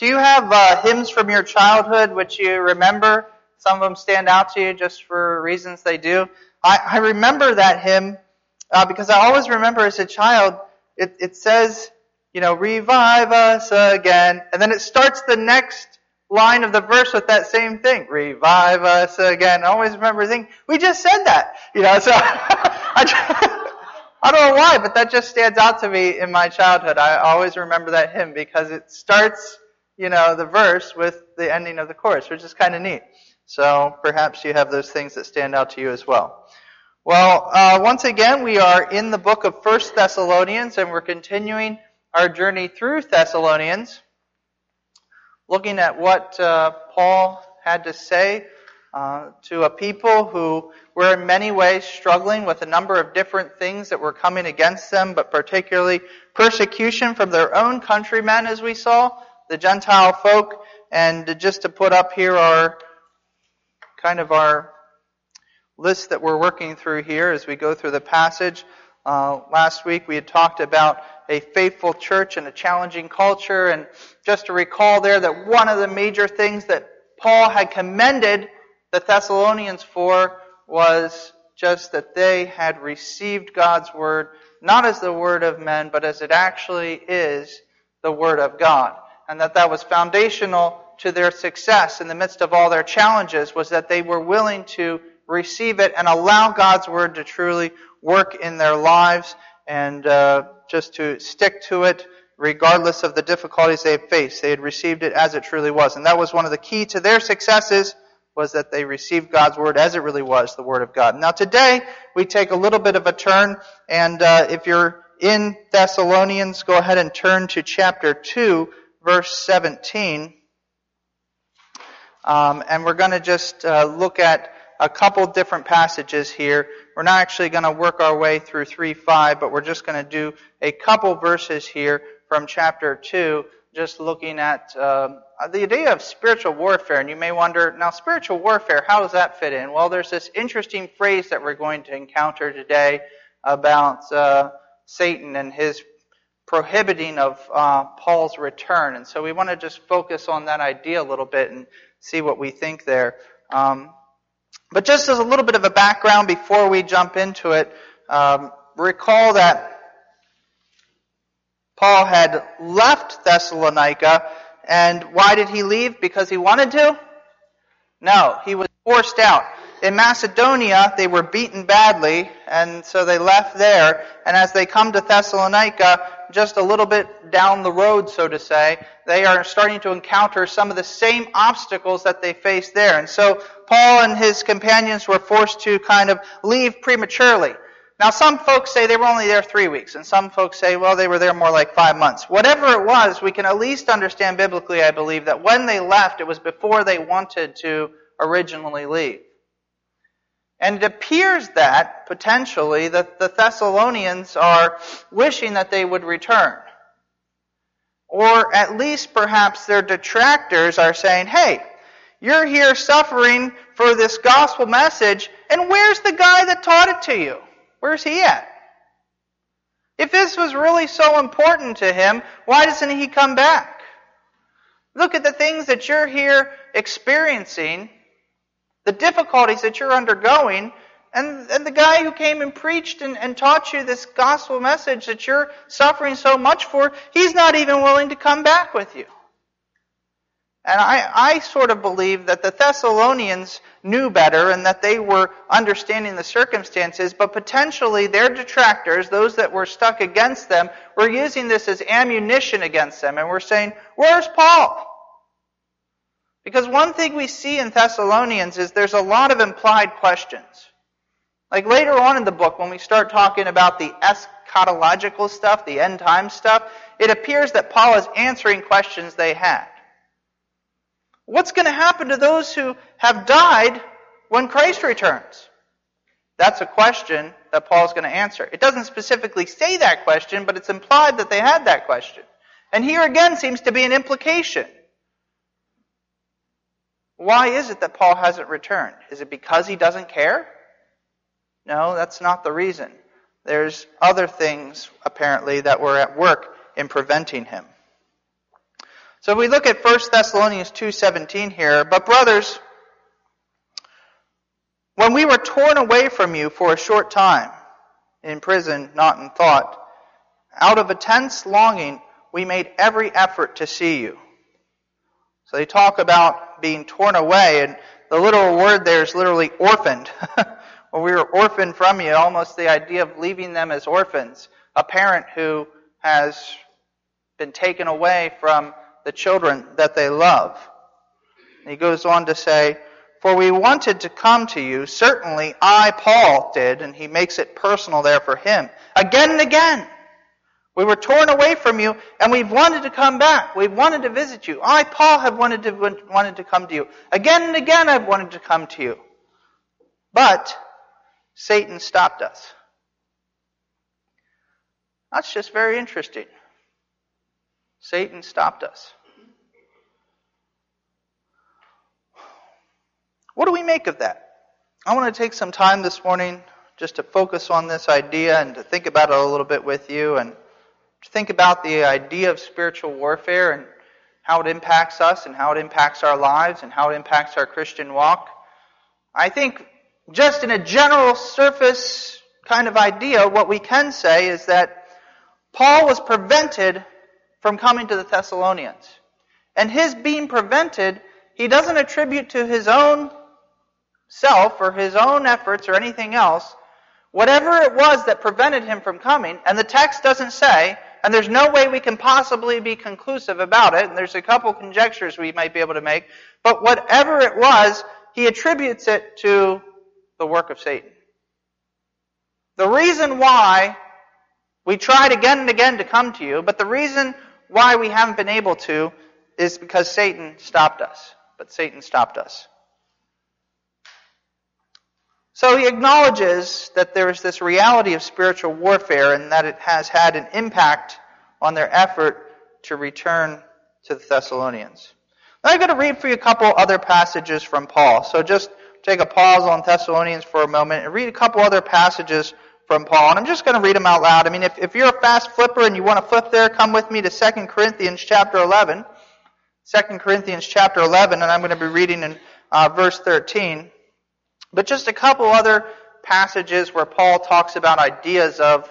Do you have hymns from your childhood which you remember? Some of them stand out to you just for reasons they do. I remember that hymn because I always remember as a child, it says, revive us again. And then it starts the next line of the verse with that same thing. Revive us again. I always remember thinking, we just said that. So I don't know why, but that just stands out to me in my childhood. I always remember that hymn because it starts, the verse with the ending of the chorus, which is kind of neat. So perhaps you have those things that stand out to you as well. Well, once again, we are in the book of 1 Thessalonians, and we're continuing our journey through Thessalonians, looking at what Paul had to say to a people who were in many ways struggling with a number of different things that were coming against them, but particularly persecution from their own countrymen, as we saw, the Gentile folk. And just to put up here our list that we're working through here as we go through the passage. Last week we had talked about a faithful church and a challenging culture, and just to recall there that one of the major things that Paul had commended the Thessalonians for was just that they had received God's word, not as the word of men, but as it actually is the word of God. And that was foundational to their success in the midst of all their challenges, was that they were willing to receive it and allow God's word to truly work in their lives, and just to stick to it regardless of the difficulties they had faced. They had received it as it truly was. And that was one of the key to their successes, was that they received God's word as it really was, the word of God. Now today, we take a little bit of a turn, and if you're in Thessalonians, go ahead and turn to chapter 2, verse 17. And we're going to just look at a couple different passages here. We're not actually going to work our way through 3:5, but we're just going to do a couple verses here from chapter 2, just looking at the idea of spiritual warfare. And you may wonder, now spiritual warfare, how does that fit in? Well, there's this interesting phrase that we're going to encounter today about Satan and his prohibiting of Paul's return. And so we want to just focus on that idea a little bit and see what we think there. But just as a little bit of a background before we jump into it, recall that Paul had left Thessalonica, and why did he leave? Because he wanted to? No, he was forced out. In Macedonia, they were beaten badly, and so they left there. And as they come to Thessalonica, just a little bit down the road, so to say, they are starting to encounter some of the same obstacles that they faced there. And so Paul and his companions were forced to kind of leave prematurely. Now, some folks say they were only there 3 weeks, and some folks say, well, they were there more like 5 months. Whatever it was, we can at least understand biblically, I believe, that when they left, it was before they wanted to originally leave. And it appears that, potentially, that the Thessalonians are wishing that they would return. Or at least perhaps their detractors are saying, hey, you're here suffering for this gospel message, and where's the guy that taught it to you? Where's he at? If this was really so important to him, why doesn't he come back? Look at the things that you're here experiencing, the difficulties that you're undergoing, and the guy who came and preached and taught you this gospel message that you're suffering so much for, he's not even willing to come back with you. And I sort of believe that the Thessalonians knew better and that they were understanding the circumstances, but potentially their detractors, those that were stuck against them, were using this as ammunition against them. And we're saying, where's Paul? Because one thing we see in Thessalonians is there's a lot of implied questions. Like later on in the book, when we start talking about the eschatological stuff, the end time stuff, it appears that Paul is answering questions they had. What's going to happen to those who have died when Christ returns? That's a question that Paul's going to answer. It doesn't specifically say that question, but it's implied that they had that question. And here again seems to be an implication. Why is it that Paul hasn't returned? Is it because he doesn't care? No, that's not the reason. There's other things, apparently, that were at work in preventing him. So we look at 1 Thessalonians 2:17 here. But brothers, when we were torn away from you for a short time, in prison, not in thought, out of intense longing, we made every effort to see you. So they talk about being torn away, and the literal word there is literally orphaned. When we were orphaned from you, almost the idea of leaving them as orphans. A parent who has been taken away from the children that they love. And he goes on to say, for we wanted to come to you, certainly I, Paul, did, and he makes it personal there for him, again and again. We were torn away from you, and we've wanted to come back. We've wanted to visit you. I, Paul, have wanted to come to you. Again and again I've wanted to come to you. But Satan stopped us. That's just very interesting. Satan stopped us. What do we make of that? I want to take some time this morning just to focus on this idea and to think about it a little bit with you and to think about the idea of spiritual warfare and how it impacts us and how it impacts our lives and how it impacts our Christian walk. I think just in a general surface kind of idea, what we can say is that Paul was prevented from coming to the Thessalonians. And his being prevented, he doesn't attribute to his own self or his own efforts or anything else. Whatever it was that prevented him from coming, and the text doesn't say, and there's no way we can possibly be conclusive about it, and there's a couple conjectures we might be able to make, but whatever it was, he attributes it to the work of Satan. The reason why we tried again and again to come to you, but the reason why we haven't been able to is because Satan stopped us. But Satan stopped us. So he acknowledges that there is this reality of spiritual warfare and that it has had an impact on their effort to return to the Thessalonians. Now I'm going to read for you a couple other passages from Paul. So just take a pause on Thessalonians for a moment and read a couple other passages from Paul. And I'm just going to read them out loud. I mean, if you're a fast flipper and you want to flip there, come with me to 2 Corinthians chapter 11. 2 Corinthians chapter 11, and I'm going to be reading in verse 13. But just a couple other passages where Paul talks about ideas of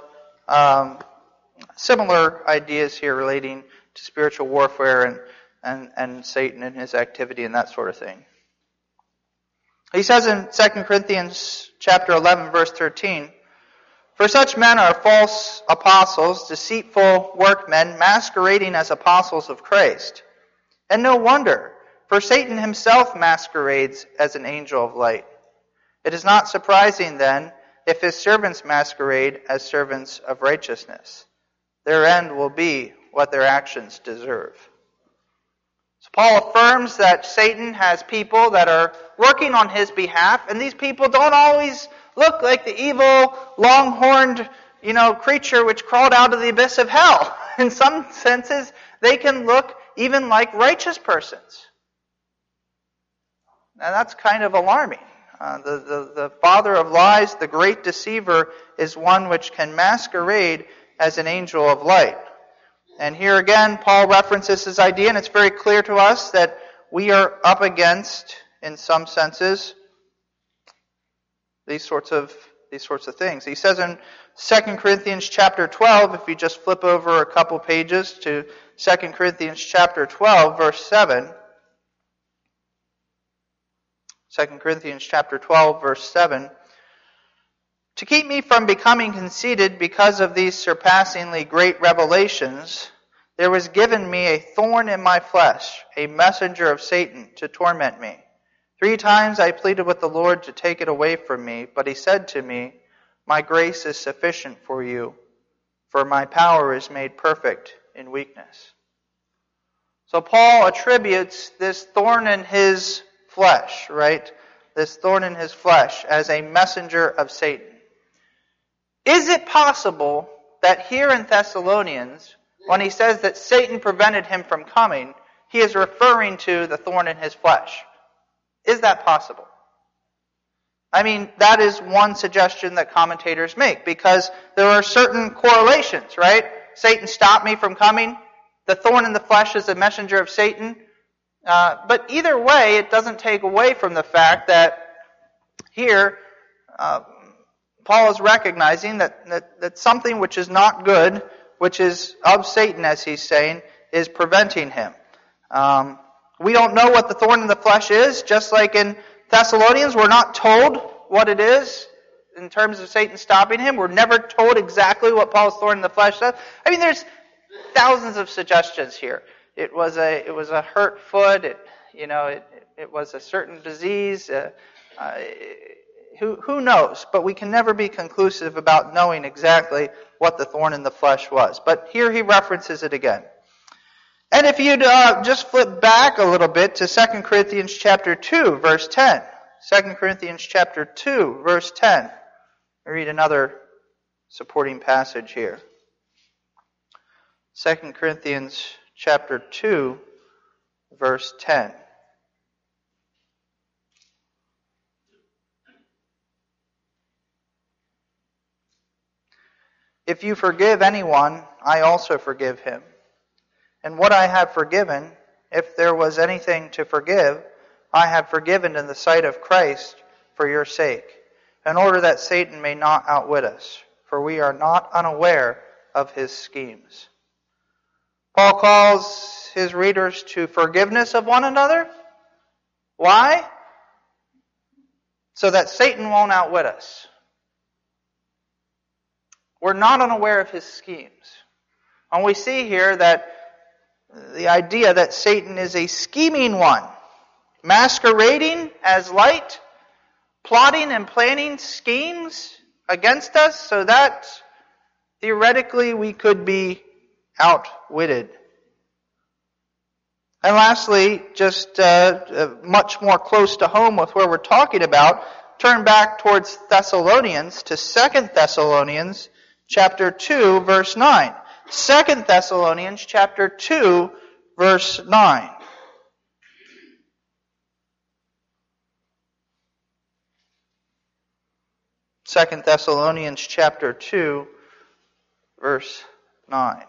similar ideas here relating to spiritual warfare and Satan and his activity and that sort of thing. He says in 2 Corinthians chapter 11, verse 13, for such men are false apostles, deceitful workmen, masquerading as apostles of Christ. And no wonder, for Satan himself masquerades as an angel of light. It is not surprising, then, if his servants masquerade as servants of righteousness. Their end will be what their actions deserve. So Paul affirms that Satan has people that are working on his behalf, and these people don't always look like the evil, long-horned, creature which crawled out of the abyss of hell. In some senses, they can look even like righteous persons. Now that's kind of alarming. The father of lies, the great deceiver, is one which can masquerade as an angel of light. And here again, Paul references this idea, and it's very clear to us that we are up against, in some senses, these sorts of things. He says in 2 Corinthians chapter 12, if you just flip over a couple pages to 2 Corinthians chapter 12, verse 7. 2 Corinthians chapter 12, verse 7. To keep me from becoming conceited because of these surpassingly great revelations, there was given me a thorn in my flesh, a messenger of Satan to torment me. 3 times I pleaded with the Lord to take it away from me, but he said to me, my grace is sufficient for you, for my power is made perfect in weakness. So Paul attributes this thorn in his flesh, right? This thorn in his flesh as a messenger of Satan. Is it possible that here in Thessalonians, when he says that Satan prevented him from coming, he is referring to the thorn in his flesh? Is that possible? I mean, that is one suggestion that commentators make, because there are certain correlations, right? Satan stopped me from coming. the thorn in the flesh is a messenger of Satan. But either way, it doesn't take away from the fact that here Paul is recognizing that something which is not good, which is of Satan, as he's saying, is preventing him. We don't know what the thorn in the flesh is, just like in Thessalonians, we're not told what it is in terms of Satan stopping him. We're never told exactly what Paul's thorn in the flesh does. I mean, there's thousands of suggestions here. It was a hurt foot. It was a certain disease. Who knows? But we can never be conclusive about knowing exactly what the thorn in the flesh was. But here he references it again. And if you'd just flip back a little bit to 2 Corinthians chapter 2, verse 10. 2 Corinthians chapter 2, verse 10. I read another supporting passage here. 2 Corinthians chapter 2, verse 10. If you forgive anyone, I also forgive him. And what I have forgiven, if there was anything to forgive, I have forgiven in the sight of Christ for your sake, in order that Satan may not outwit us, for we are not unaware of his schemes. Paul calls his readers to forgiveness of one another. Why? So that Satan won't outwit us. We're not unaware of his schemes. And we see here that the idea that Satan is a scheming one, masquerading as light, plotting and planning schemes against us so that theoretically we could be outwitted. And lastly, just much more close to home with where we're talking about, turn back towards Thessalonians, to 2 Thessalonians chapter 2, verse 9. 2 Thessalonians chapter 2, verse 9. Second Thessalonians chapter 2, verse 9.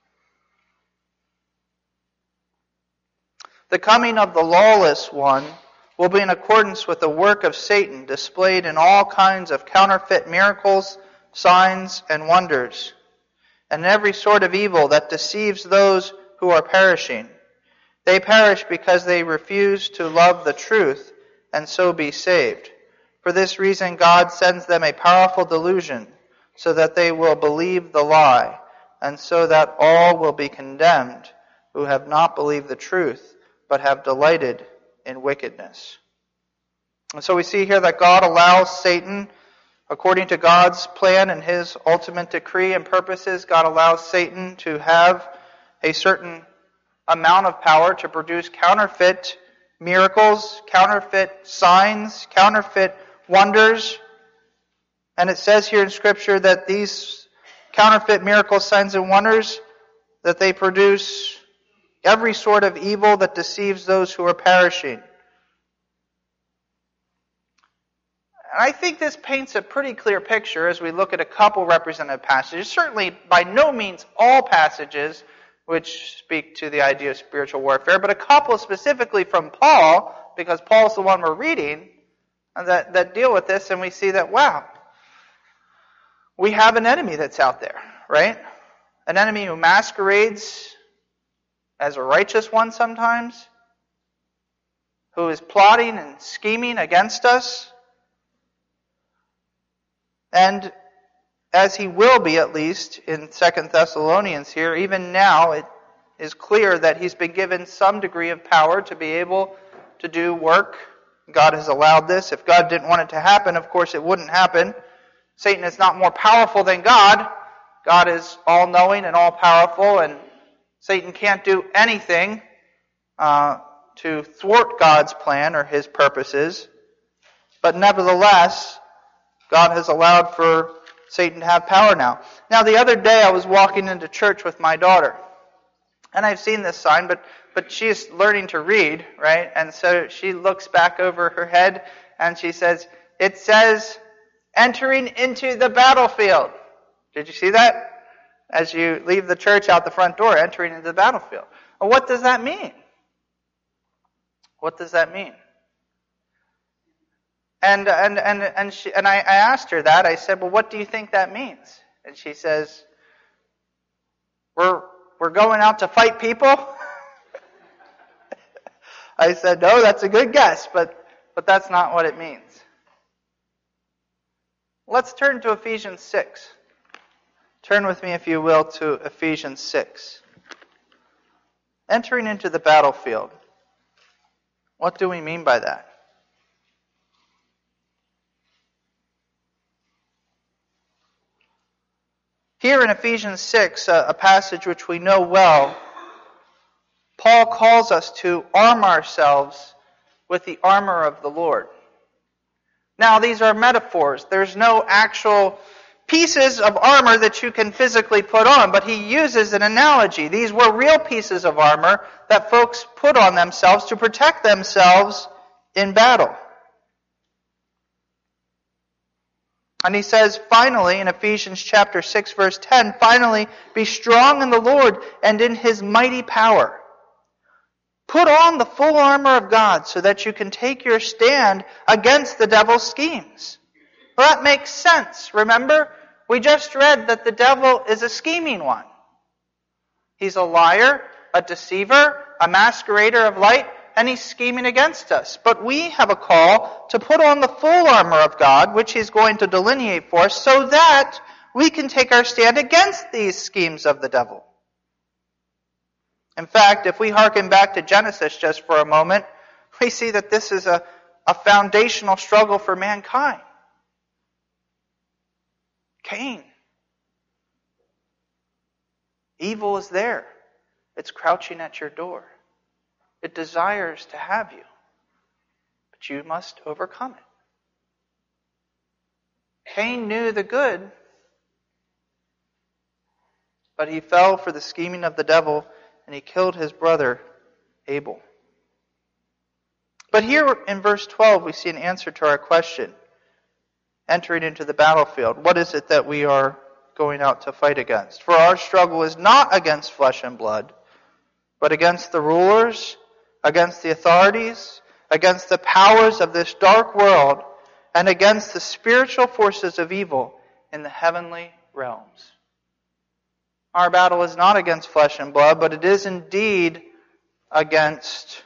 The coming of the lawless one will be in accordance with the work of Satan, displayed in all kinds of counterfeit miracles, signs, and wonders, and every sort of evil that deceives those who are perishing. They perish because they refuse to love the truth and so be saved. For this reason God sends them a powerful delusion, so that they will believe the lie, and so that all will be condemned who have not believed the truth, but have delighted in wickedness. And so we see here that God allows Satan, according to God's plan and his ultimate decree and purposes, God allows Satan to have a certain amount of power to produce counterfeit miracles, counterfeit signs, counterfeit wonders. And it says here in Scripture that these counterfeit miracles, signs, and wonders, that they produce every sort of evil that deceives those who are perishing. And I think this paints a pretty clear picture as we look at a couple representative passages. Certainly by no means all passages which speak to the idea of spiritual warfare, but a couple specifically from Paul, because Paul's the one we're reading, that deal with this, and we see that, wow, we have an enemy that's out there, right? An enemy who masquerades as a righteous one sometimes, who is plotting and scheming against us. And as he will be, at least, in 2 Thessalonians here, even now it is clear that he's been given some degree of power to be able to do work. God has allowed this. If God didn't want it to happen, of course it wouldn't happen. Satan is not more powerful than God. God is all-knowing and all-powerful, and Satan can't do anything to thwart God's plan or his purposes. But nevertheless, God has allowed for Satan to have power now. Now, the other day I was walking into church with my daughter. And I've seen this sign, but she's learning to read, right? And so she looks back over her head and she says, it says, entering into the battlefield. Did you see that? as you leave the church out the front door, entering into the battlefield. Well, what does that mean? What does that mean? And I asked her that. I said, well, what do you think that means? And she says, we're going out to fight people? I said, no, that's a good guess, but that's not what it means. Let's turn to Ephesians 6. Turn with me, if you will, to Ephesians 6. Entering into the battlefield. What do we mean by that? Here in Ephesians 6, a passage which we know well, Paul calls us to arm ourselves with the armor of the Lord. Now, these are metaphors. There's no actual pieces of armor that you can physically put on, but he uses an analogy. These were real pieces of armor that folks put on themselves to protect themselves in battle. And he says, finally, in Ephesians chapter 6, verse 10, finally, be strong in the Lord and in His mighty power. Put on the full armor of God so that you can take your stand against the devil's schemes. Well, that makes sense. Remember, we just read that the devil is a scheming one. He's a liar, a deceiver, a masquerader of light, and he's scheming against us. But we have a call to put on the full armor of God, which he's going to delineate for us, so that we can take our stand against these schemes of the devil. In fact, if we hearken back to Genesis just for a moment, we see that this is a foundational struggle for mankind. Cain. Evil is there. It's crouching at your door. It desires to have you. But you must overcome it. Cain knew the good, but he fell for the scheming of the devil, and he killed his brother Abel. But here in verse 12 we see an answer to our question. Entering into the battlefield, what is it that we are going out to fight against? For our struggle is not against flesh and blood, but against the rulers, against the authorities, against the powers of this dark world, and against the spiritual forces of evil in the heavenly realms. Our battle is not against flesh and blood, but it is indeed against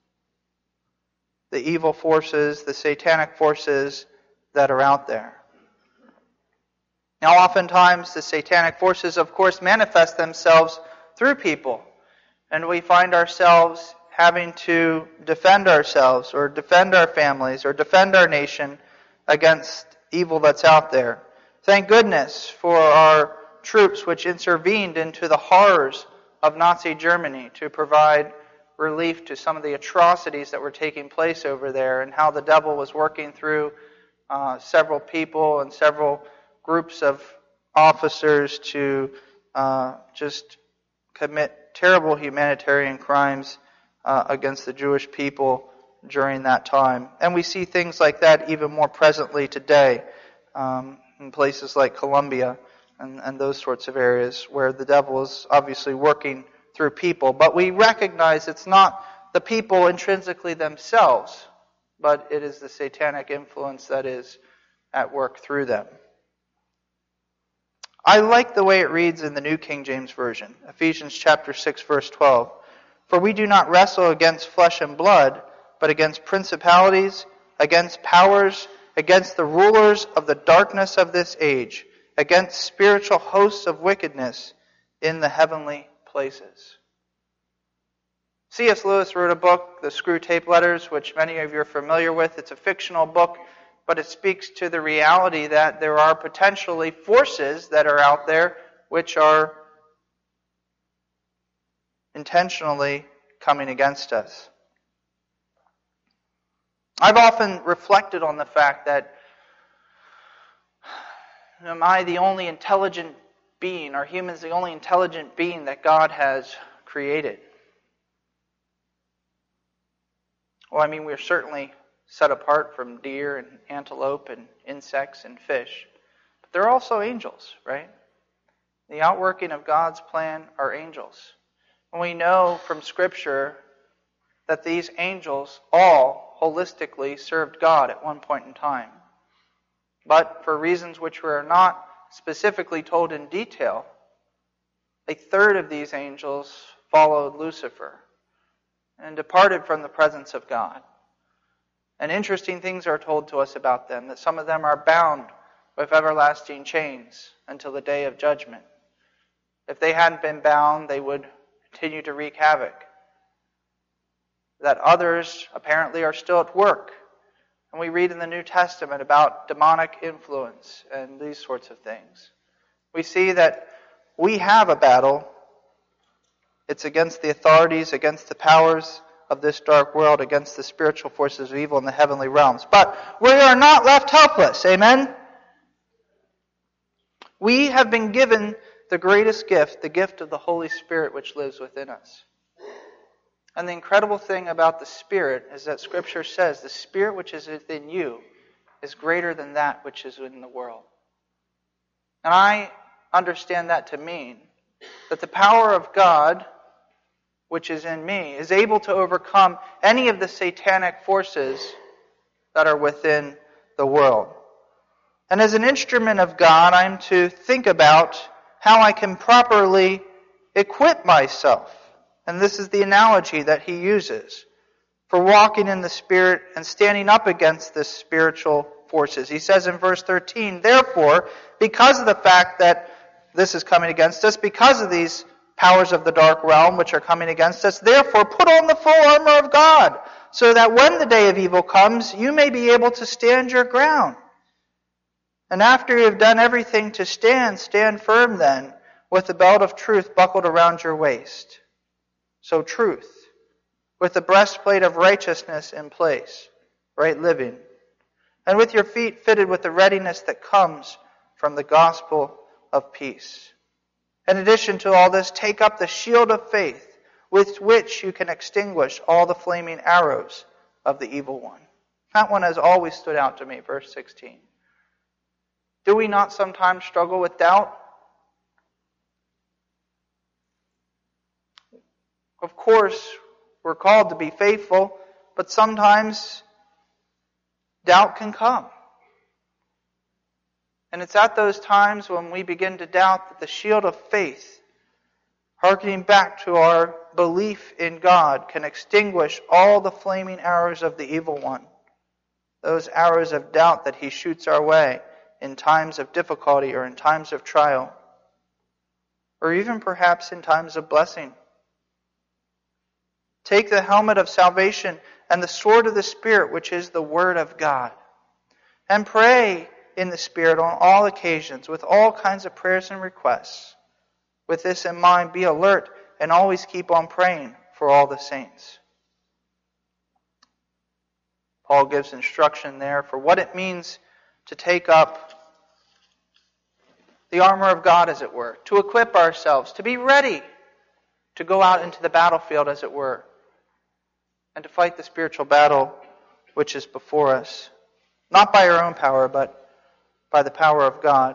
the evil forces, the satanic forces that are out there. Now, oftentimes the satanic forces, of course, manifest themselves through people, and we find ourselves having to defend ourselves or defend our families or defend our nation against evil that's out there. Thank goodness for our troops which intervened into the horrors of Nazi Germany to provide relief to some of the atrocities that were taking place over there, and how the devil was working through several people and several groups of officers to just commit terrible humanitarian crimes against the Jewish people during that time. And we see things like that even more presently today in places like Colombia and those sorts of areas where the devil is obviously working through people. But we recognize it's not the people intrinsically themselves, but it is the satanic influence that is at work through them. I like the way it reads in the New King James Version, Ephesians chapter 6, verse 12. For we do not wrestle against flesh and blood, but against principalities, against powers, against the rulers of the darkness of this age, against spiritual hosts of wickedness in the heavenly places. C.S. Lewis wrote a book, The Screwtape Letters, which many of you are familiar with. It's a fictional book, but it speaks to the reality that there are potentially forces that are out there which are intentionally coming against us. I've often reflected on the fact that am I the only intelligent being, are humans the only intelligent being that God has created? Well, I mean, we're certainly set apart from deer and antelope and insects and fish. But there are also angels, right? The outworking of God's plan are angels. And we know from Scripture that these angels all holistically served God at one point in time. But for reasons which were not specifically told in detail, a third of these angels followed Lucifer and departed from the presence of God. And interesting things are told to us about them, that some of them are bound with everlasting chains until the day of judgment. If they hadn't been bound, they would continue to wreak havoc. That others apparently are still at work. And we read in the New Testament about demonic influence and these sorts of things. We see that we have a battle. It's against the authorities, against the powers of this dark world, against the spiritual forces of evil in the heavenly realms. But we are not left helpless. Amen? We have been given the greatest gift, the gift of the Holy Spirit which lives within us. And the incredible thing about the Spirit is that Scripture says the Spirit which is within you is greater than that which is in the world. And I understand that to mean that the power of God which is in me is able to overcome any of the satanic forces that are within the world. And as an instrument of God, I'm to think about how I can properly equip myself. And this is the analogy that he uses for walking in the Spirit and standing up against the spiritual forces. He says in verse 13, therefore, because of the fact that this is coming against us, because of these powers of the dark realm which are coming against us, therefore put on the full armor of God, so that when the day of evil comes, you may be able to stand your ground. And after you have done everything to stand, stand firm then, with the belt of truth buckled around your waist. So truth, with the breastplate of righteousness in place, right living, and with your feet fitted with the readiness that comes from the gospel of peace. In addition to all this, take up the shield of faith, with which you can extinguish all the flaming arrows of the evil one. That one has always stood out to me, verse 16. Do we not sometimes struggle with doubt? Of course, we're called to be faithful, but sometimes doubt can come. And it's at those times when we begin to doubt that the shield of faith, hearkening back to our belief in God, can extinguish all the flaming arrows of the evil one. Those arrows of doubt that he shoots our way in times of difficulty or in times of trial, or even perhaps in times of blessing. Take the helmet of salvation and the sword of the Spirit, which is the Word of God, and pray in the Spirit on all occasions with all kinds of prayers and requests. With this in mind, be alert and always keep on praying for all the saints. Paul gives instruction there for what it means to take up the armor of God, as it were, to equip ourselves, to be ready to go out into the battlefield, as it were, and to fight the spiritual battle which is before us, not by our own power, but by the power of God.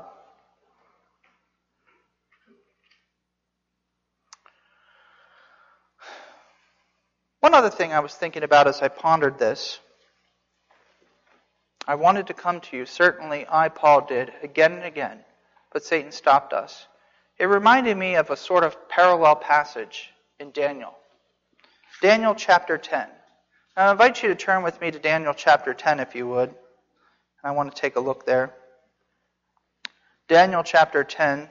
One other thing I was thinking about as I pondered this, I wanted to come to you. Certainly I, Paul, did again and again, but Satan stopped us. It reminded me of a sort of parallel passage in Daniel. Daniel chapter 10. Now I invite you to turn with me to Daniel chapter 10 if you would. I want to take a look there. Daniel chapter 10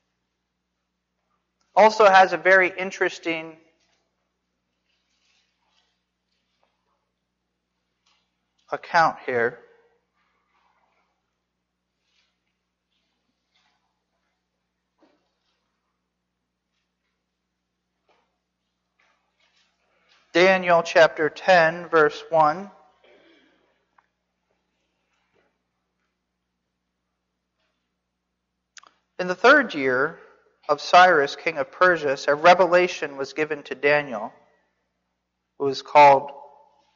also has a very interesting account here. Daniel chapter 10, verse 1. In the 3rd year of Cyrus, king of Persia, a revelation was given to Daniel, who was called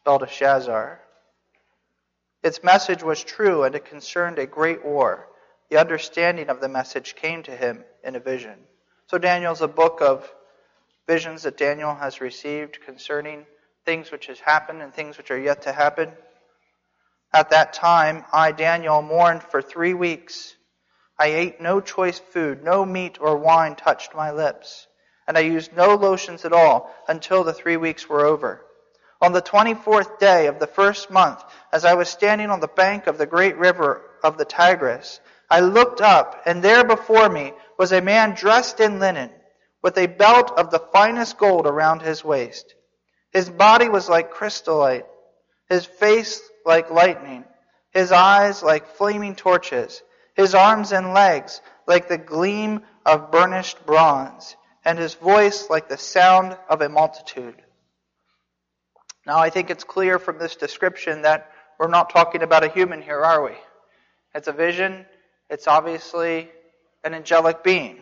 Belteshazzar. Its message was true, and it concerned a great war, the understanding of the message came to him in a vision. So Daniel's a book of visions that Daniel has received concerning things which has happened and things which are yet to happen. At that time, I, Daniel, mourned for 3 weeks. I ate no choice food, no meat or wine touched my lips, and I used no lotions at all until the 3 weeks were over. On the 24th day of the first month, as I was standing on the bank of the great river of the Tigris, I looked up, and there before me was a man dressed in linen, with a belt of the finest gold around his waist. His body was like crystallite, his face like lightning, his eyes like flaming torches, his arms and legs like the gleam of burnished bronze, and his voice like the sound of a multitude. Now I think it's clear from this description that we're not talking about a human here, are we? It's a vision. It's obviously an angelic being.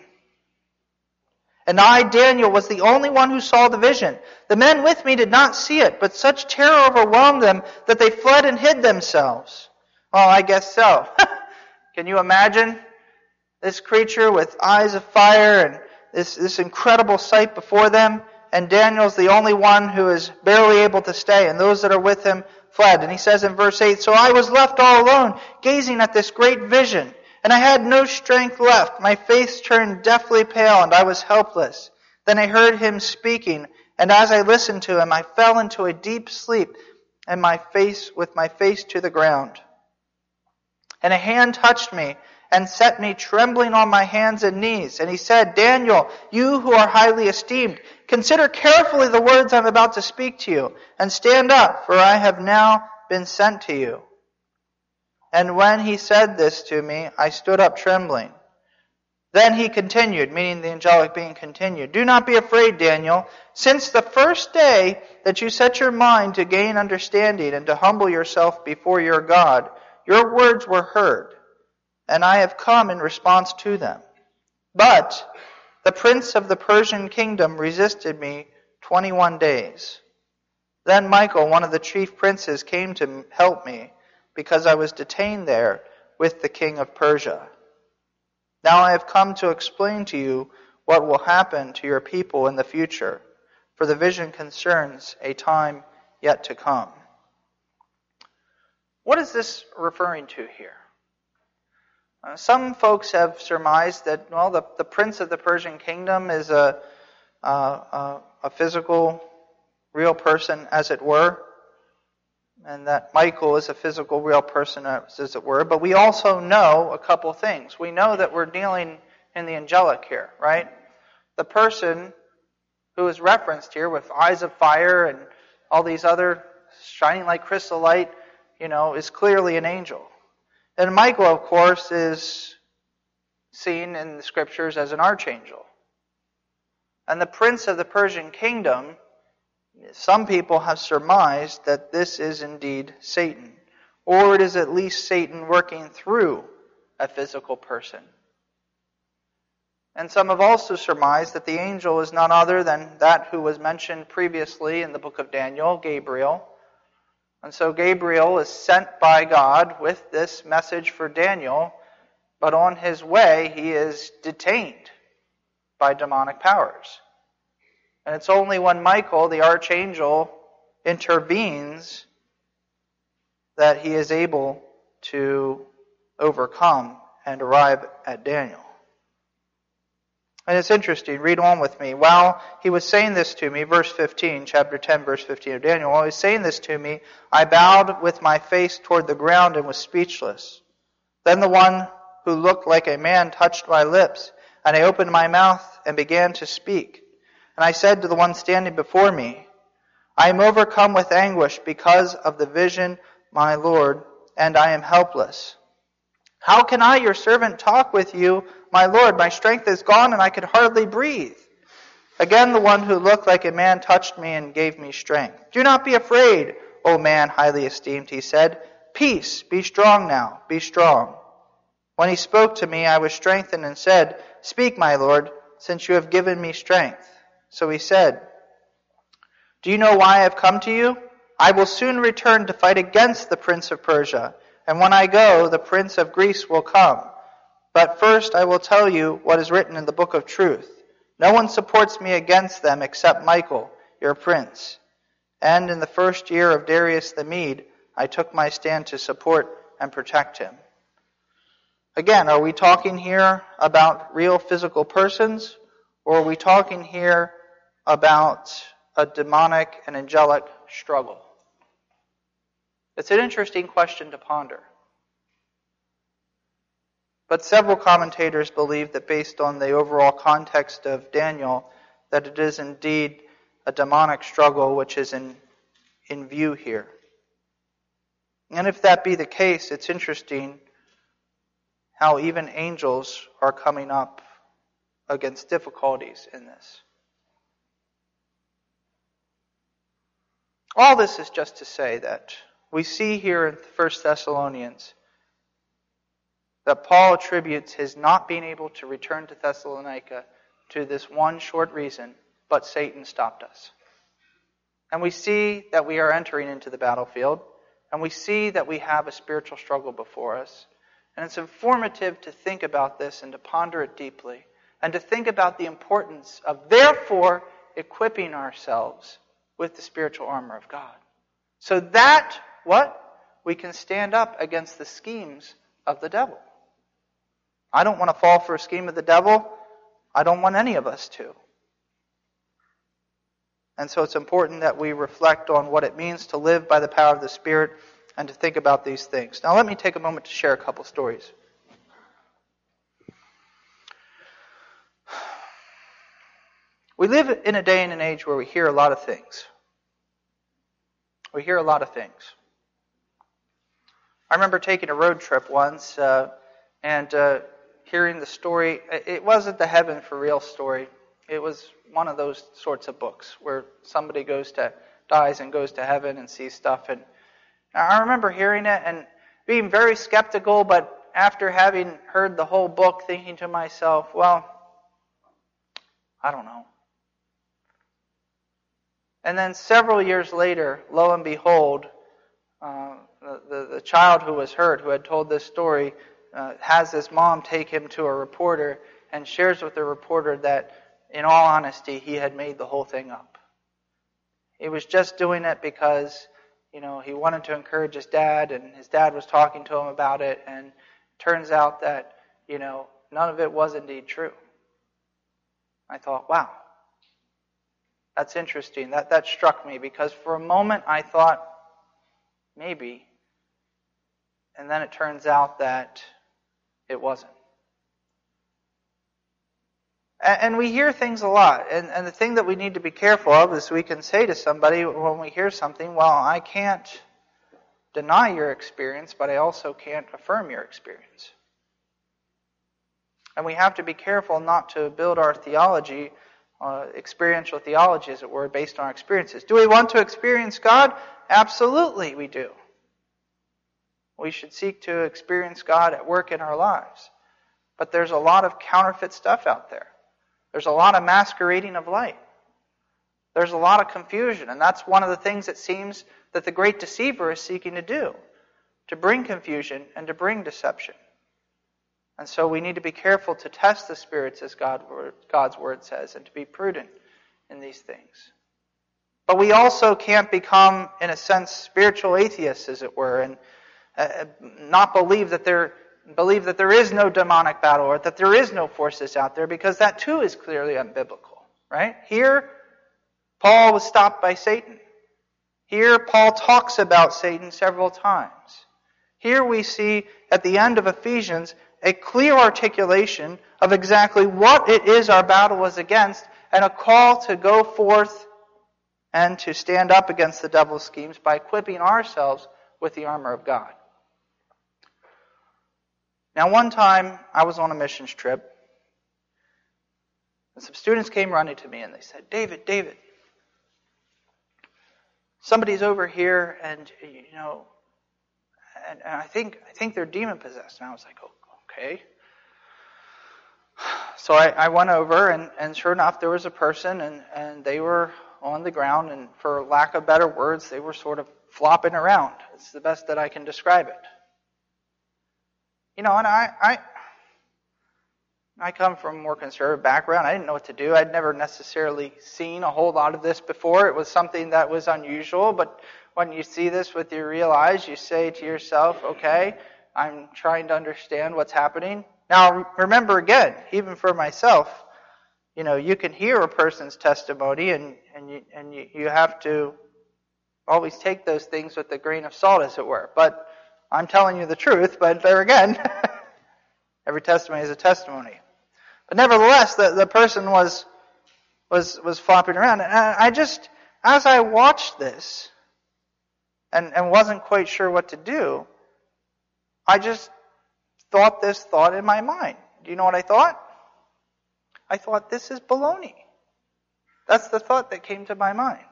And I, Daniel, was the only one who saw the vision. The men with me did not see it, but such terror overwhelmed them that they fled and hid themselves. Well, I guess so. Can you imagine this creature with eyes of fire and this incredible sight before them? And Daniel's the only one who is barely able to stay, and those that are with him fled. And he says in verse 8, So I was left all alone, gazing at this great vision, and I had no strength left. My face turned deathly pale, and I was helpless. Then I heard him speaking, and as I listened to him, I fell into a deep sleep, and with my face to the ground. And a hand touched me, and set me trembling on my hands and knees. And he said, Daniel, you who are highly esteemed, consider carefully the words I'm about to speak to you, and stand up, for I have now been sent to you. And when he said this to me, I stood up trembling. Then he continued, meaning the angelic being continued, Do not be afraid, Daniel. Since the first day that you set your mind to gain understanding and to humble yourself before your God, your words were heard, and I have come in response to them. But the prince of the Persian kingdom resisted me 21 days. Then Michael, one of the chief princes, came to help me, because I was detained there with the king of Persia. Now I have come to explain to you what will happen to your people in the future, for the vision concerns a time yet to come. What is this referring to here? Some folks have surmised that, the prince of the Persian kingdom is a physical, real person, as it were, and that Michael is a physical, real person, as it were. But we also know a couple things. We know that we're dealing in the angelic here, right? The person who is referenced here with eyes of fire and all these other shining like crystal light, is clearly an angel. And Michael, of course, is seen in the scriptures as an archangel. And the prince of the Persian kingdom, some people have surmised that this is indeed Satan, or it is at least Satan working through a physical person. And some have also surmised that the angel is none other than that who was mentioned previously in the book of Daniel, Gabriel. And so Gabriel is sent by God with this message for Daniel, but on his way he is detained by demonic powers. And it's only when Michael, the archangel, intervenes that he is able to overcome and arrive at Daniel. And it's interesting. Read on with me. While he was saying this to me, verse 15, chapter 10, verse 15 of Daniel, while he was saying this to me, I bowed with my face toward the ground and was speechless. Then the one who looked like a man touched my lips, and I opened my mouth and began to speak. And I said to the one standing before me, I am overcome with anguish because of the vision, my Lord, and I am helpless. How can I, your servant, talk with you, my Lord? My strength is gone and I could hardly breathe. Again, the one who looked like a man touched me and gave me strength. Do not be afraid, O man highly esteemed, he said. Peace, be strong now, be strong. When he spoke to me, I was strengthened and said, Speak, my Lord, since you have given me strength. So he said, Do you know why I have come to you? I will soon return to fight against the prince of Persia. And when I go, the prince of Greece will come. But first I will tell you what is written in the book of truth. No one supports me against them except Michael, your prince. And in the first year of Darius the Mede, I took my stand to support and protect him. Again, are we talking here about real physical persons, or are we talking here about a demonic and angelic struggle? It's an interesting question to ponder. But several commentators believe that based on the overall context of Daniel, that it is indeed a demonic struggle which is in view here. And if that be the case, it's interesting how even angels are coming up against difficulties in this. All this is just to say that we see here in 1 Thessalonians that Paul attributes his not being able to return to Thessalonica to this one short reason, but Satan stopped us. And we see that we are entering into the battlefield, and we see that we have a spiritual struggle before us. And it's informative to think about this and to ponder it deeply, and to think about the importance of therefore equipping ourselves with the spiritual armor of God. So that, what? We can stand up against the schemes of the devil. I don't want to fall for a scheme of the devil. I don't want any of us to. And so it's important that we reflect on what it means to live by the power of the Spirit and to think about these things. Now let me take a moment to share a couple stories. We live in a day and an age where we hear a lot of things. We hear a lot of things. I remember taking a road trip once and hearing the story. It wasn't the Heaven for Real story. It was one of those sorts of books where somebody dies and goes to heaven and sees stuff. And I remember hearing it and being very skeptical, but after having heard the whole book, thinking to myself, well, I don't know. And then several years later, lo and behold, the child who was hurt, who had told this story, has his mom take him to a reporter and shares with the reporter that, in all honesty, he had made the whole thing up. He was just doing it because, he wanted to encourage his dad, and his dad was talking to him about it, and it turns out that, none of it was indeed true. I thought, wow, that's interesting. That struck me, because for a moment I thought, maybe. And then it turns out that it wasn't. And we hear things a lot. And the thing that we need to be careful of is we can say to somebody when we hear something, well, I can't deny your experience, but I also can't affirm your experience. And we have to be careful not to build our theology, experiential theology, as it were, based on our experiences. Do we want to experience God? Absolutely we do. We should seek to experience God at work in our lives. But there's a lot of counterfeit stuff out there. There's a lot of masquerading of light. There's a lot of confusion, and that's one of the things it seems that the great deceiver is seeking to do, to bring confusion and to bring deception. And so we need to be careful to test the spirits, as God's Word says, and to be prudent in these things. But we also can't become, in a sense, spiritual atheists, as it were, and not believe that there is no demonic battle or that there is no forces out there, because that too is clearly unbiblical, right? Here, Paul was stopped by Satan. Here, Paul talks about Satan several times. Here we see at the end of Ephesians a clear articulation of exactly what it is our battle is against, and a call to go forth and to stand up against the devil's schemes by equipping ourselves with the armor of God. Now, one time I was on a missions trip, and some students came running to me and they said, David, somebody's over here, and and I think they're demon possessed. And I was like, oh, okay. So I went over, and sure enough, there was a person, and they were on the ground, and for lack of better words, they were sort of flopping around. It's the best that I can describe it. And I come from a more conservative background. I didn't know what to do. I'd never necessarily seen a whole lot of this before. It was something that was unusual, but when you see this with your real eyes, you say to yourself, okay, I'm trying to understand what's happening. Now, remember again, even for myself, you can hear a person's testimony and you have to always take those things with a grain of salt, as it were. But I'm telling you the truth, but there again, every testimony is a testimony. But nevertheless, the person was flopping around. And I just, as I watched this and wasn't quite sure what to do, I just thought this thought in my mind. Do you know what I thought? I thought, this is baloney. That's the thought that came to my mind.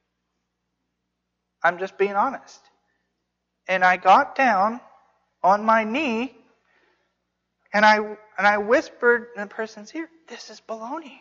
I'm just being honest. And I got down on my knee and I whispered in the person's ear, this is baloney.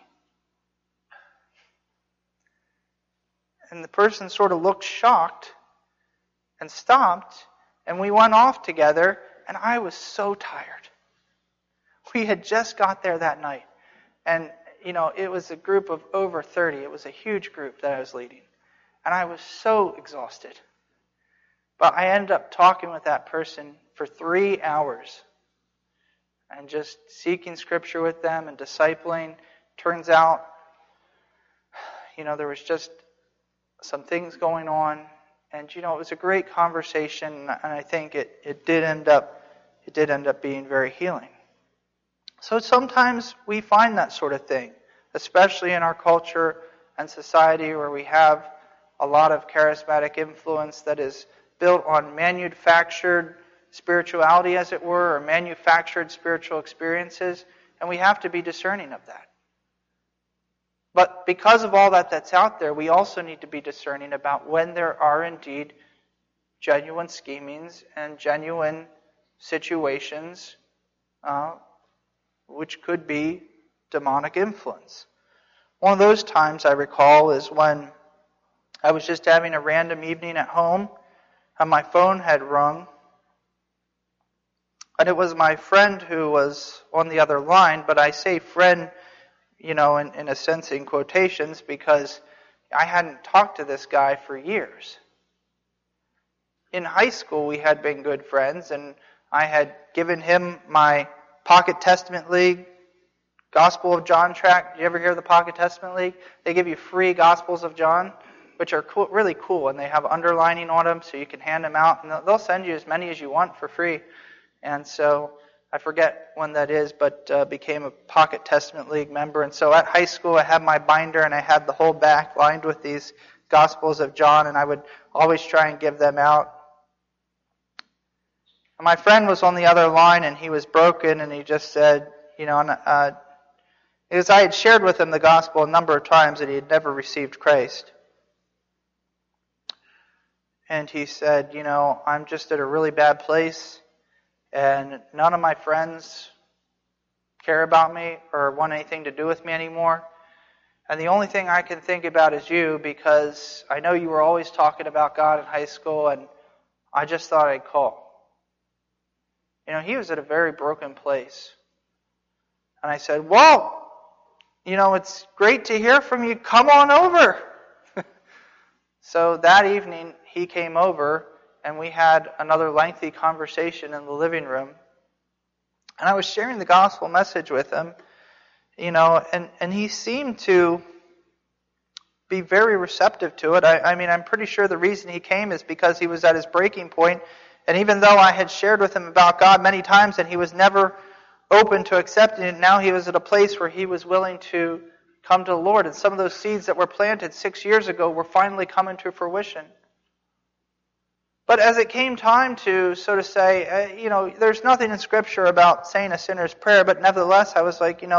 And the person sort of looked shocked and stopped, and we went off together, and I was so tired. We had just got there that night. And, it was a group of over 30. It was a huge group that I was leading. And I was so exhausted. But I ended up talking with that person for 3 hours. And just seeking Scripture with them and discipling. Turns out, there was just some things going on. And, it was a great conversation. And I think it did end up being very healing. So sometimes we find that sort of thing, especially in our culture and society where we have a lot of charismatic influence that is built on manufactured spirituality, as it were, or manufactured spiritual experiences, and we have to be discerning of that. But because of all that's out there, we also need to be discerning about when there are indeed genuine schemings and genuine situations which could be demonic influence. One of those times I recall is when I was just having a random evening at home and my phone had rung. And it was my friend who was on the other line, but I say friend, in a sense in quotations, because I hadn't talked to this guy for years. In high school we had been good friends, and I had given him my Pocket Testament League, Gospel of John tract. Did you ever hear of the Pocket Testament League? They give you free Gospels of John, which are cool, really cool, and they have underlining on them so you can hand them out, and they'll send you as many as you want for free. And so I forget when that is, but became a Pocket Testament League member. And so at high school I had my binder and I had the whole back lined with these Gospels of John, and I would always try and give them out. And my friend was on the other line, and he was broken, and he just said, because I had shared with him the gospel a number of times that he had never received Christ. And he said, I'm just at a really bad place, and none of my friends care about me or want anything to do with me anymore. And the only thing I can think about is you, because I know you were always talking about God in high school, and I just thought I'd call. He was at a very broken place. And I said, well, it's great to hear from you. Come on over. So that evening, he came over, and we had another lengthy conversation in the living room. And I was sharing the gospel message with him, and he seemed to be very receptive to it. I'm pretty sure the reason he came is because he was at his breaking point. And even though I had shared with him about God many times and he was never open to accepting it, now he was at a place where he was willing to come to the Lord. And some of those seeds that were planted 6 years ago were finally coming to fruition. But as it came time to, so to say, there's nothing in Scripture about saying a sinner's prayer, but nevertheless I was like,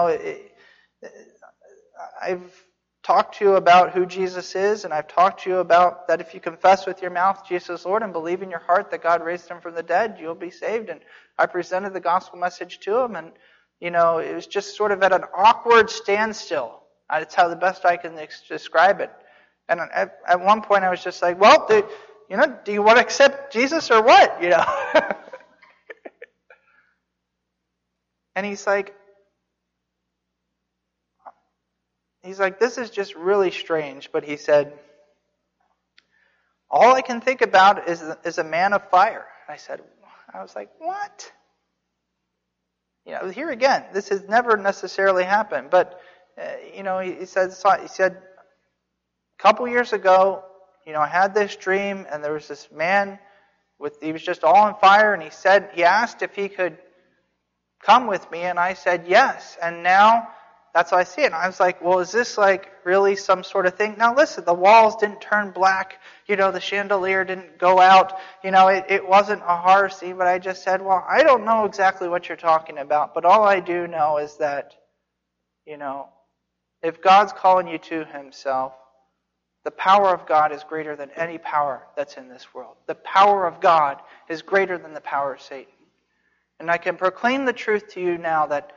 I've talked to you about who Jesus is, and I've talked to you about that if you confess with your mouth Jesus is Lord and believe in your heart that God raised him from the dead, you'll be saved. And I presented the gospel message to him, and it was just sort of at an awkward standstill. That's how the best I can describe it. And at one point I was just like, well, do you want to accept Jesus or what? And he's like, he's like, this is just really strange. But he said, all I can think about is a man of fire. I was like, what? Here again, this has never necessarily happened. But, he said a couple years ago, I had this dream, and there was this man he was just all on fire, and he asked if he could come with me, and I said yes. And now that's how I see it. And I was like, well, is this like really some sort of thing? Now listen, the walls didn't turn black, the chandelier didn't go out, it wasn't a horror scene, but I just said, well, I don't know exactly what you're talking about, but all I do know is that, if God's calling you to Himself, the power of God is greater than any power that's in this world. The power of God is greater than the power of Satan. And I can proclaim the truth to you now that,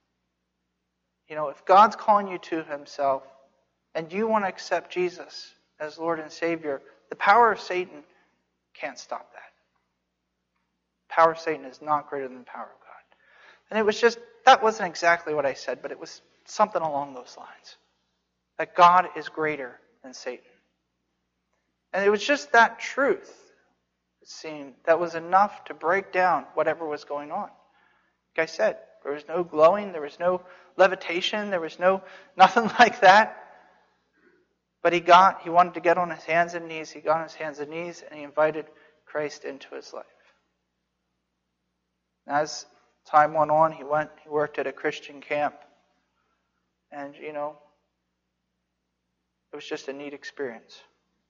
if God's calling you to Himself and you want to accept Jesus as Lord and Savior, the power of Satan can't stop that. The power of Satan is not greater than the power of God. And it was that wasn't exactly what I said, but it was something along those lines. That God is greater than Satan. And it was just that truth, it seemed, that was enough to break down whatever was going on. Like I said, there was no glowing, there was no levitation, there was nothing like that. But he wanted to get on his hands and knees. He got on his hands and knees, and he invited Christ into his life. And as time went on, he worked at a Christian camp. And, it was just a neat experience.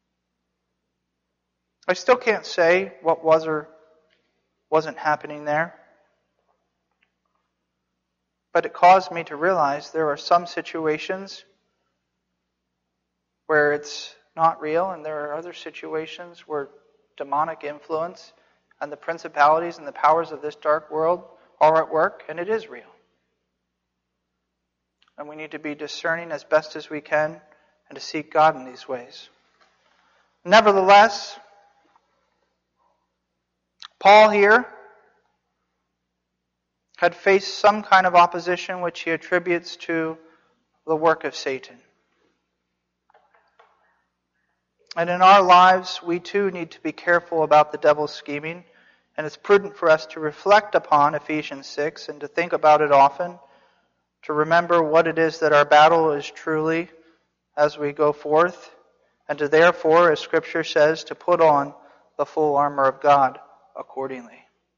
I still can't say what was or wasn't happening there. But it caused me to realize there are some situations where it's not real, and there are other situations where demonic influence and the principalities and the powers of this dark world are at work, and it is real. And we need to be discerning as best as we can and to seek God in these ways. Nevertheless, Paul here had faced some kind of opposition which he attributes to the work of Satan. And in our lives, we too need to be careful about the devil's scheming, and it's prudent for us to reflect upon Ephesians 6 and to think about it often, to remember what it is that our battle is truly as we go forth, and to therefore, as Scripture says, to put on the full armor of God accordingly.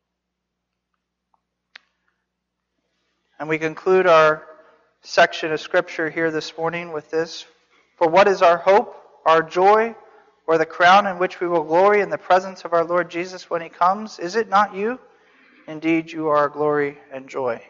And we conclude our section of Scripture here this morning with this. For what is our hope, our joy, or the crown in which we will glory in the presence of our Lord Jesus when He comes? Is it not you? Indeed, you are our glory and joy.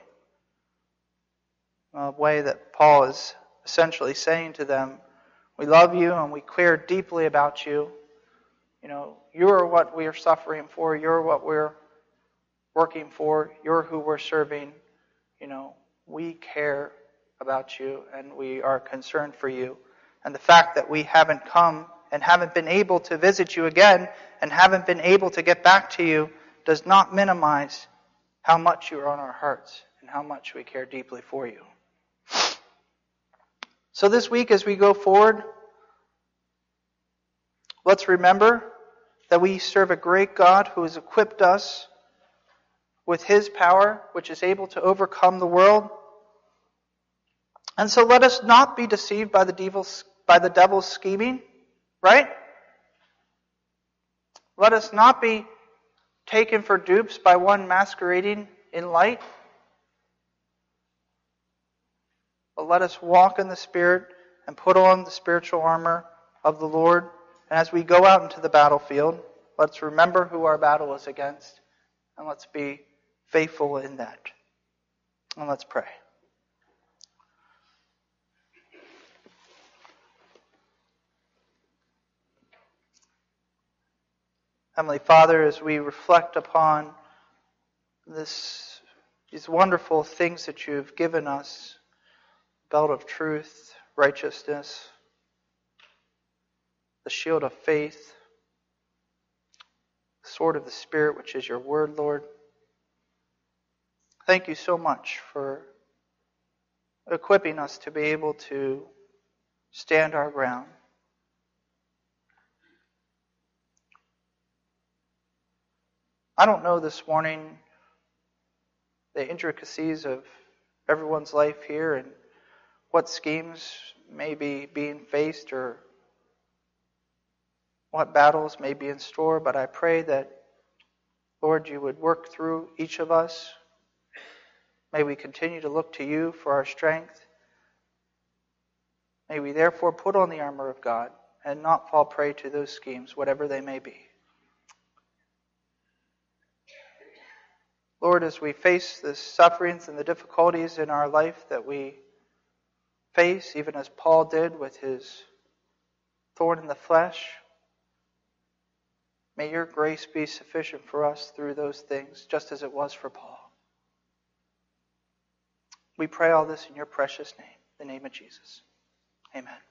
A way that Paul is essentially saying to them, we love you and we care deeply about you. You're what we are suffering for. You're what we're working for. You're who we're serving. We care about you and we are concerned for you. And the fact that we haven't come and haven't been able to visit you again and haven't been able to get back to you does not minimize how much you are on our hearts and how much we care deeply for you. So this week as we go forward, let's remember that we serve a great God who has equipped us with His power, which is able to overcome the world. And so let us not be deceived by the devil's scheming, right? Let us not be taken for dupes by one masquerading in light. But let us walk in the Spirit and put on the spiritual armor of the Lord. And as we go out into the battlefield, let's remember who our battle is against. And let's be faithful in that. And let's pray. Heavenly Father, as we reflect upon these wonderful things that you've given us, belt of truth, righteousness, the shield of faith, the sword of the Spirit, which is your word, Lord. Thank you so much for equipping us to be able to stand our ground. I don't know this morning the intricacies of everyone's life here and what schemes may be being faced or what battles may be in store, but I pray that, Lord, you would work through each of us. May we continue to look to you for our strength. May we therefore put on the armor of God and not fall prey to those schemes, whatever they may be. Lord, as we face the sufferings and the difficulties in our life that we face, even as Paul did with his thorn in the flesh, may your grace be sufficient for us through those things, just as it was for Paul. We pray all this in your precious name, the name of Jesus. Amen.